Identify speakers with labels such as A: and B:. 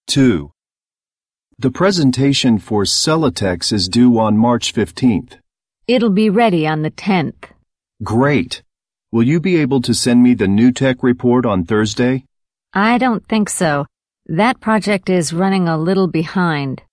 A: 2. The presentation for Celotex is due on March 15th.
B: It'll be ready on the 10th.
A: Great. Will you be able to send me the new tech report on Thursday?
B: I don't think so. That project is running a little behind.